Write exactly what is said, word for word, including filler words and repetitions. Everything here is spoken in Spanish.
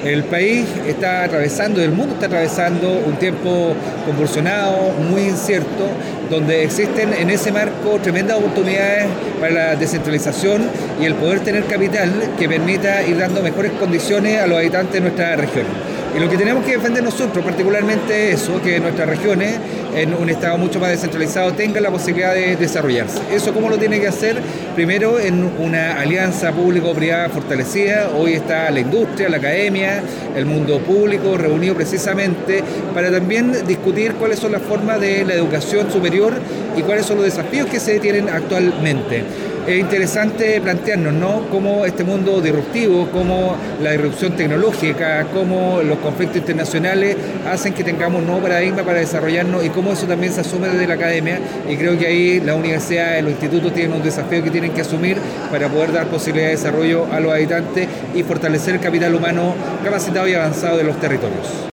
El país está atravesando, el mundo está atravesando un tiempo convulsionado, muy incierto, donde existen en ese marco tremendas oportunidades para la descentralización y el poder tener capital que permita ir dando mejores condiciones a los habitantes de nuestra región. Y lo que tenemos que defender nosotros, particularmente eso, que nuestras regiones, en un estado mucho más descentralizado, tengan la posibilidad de desarrollarse. ¿Eso cómo lo tiene que hacer? Primero, en una alianza público-privada fortalecida. Hoy está la industria, la academia, el mundo público reunido precisamente para también discutir cuáles son las formas de la educación superior y cuáles son los desafíos que se tienen actualmente. Es interesante plantearnos, ¿no?, cómo este mundo disruptivo, cómo la disrupción tecnológica, cómo los conflictos internacionales hacen que tengamos un nuevo paradigma para desarrollarnos y cómo eso también se asume desde la academia. Y creo que ahí las universidades, los institutos tienen un desafío que tienen que asumir para poder dar posibilidad de desarrollo a los habitantes y fortalecer el capital humano capacitado y avanzado de los territorios.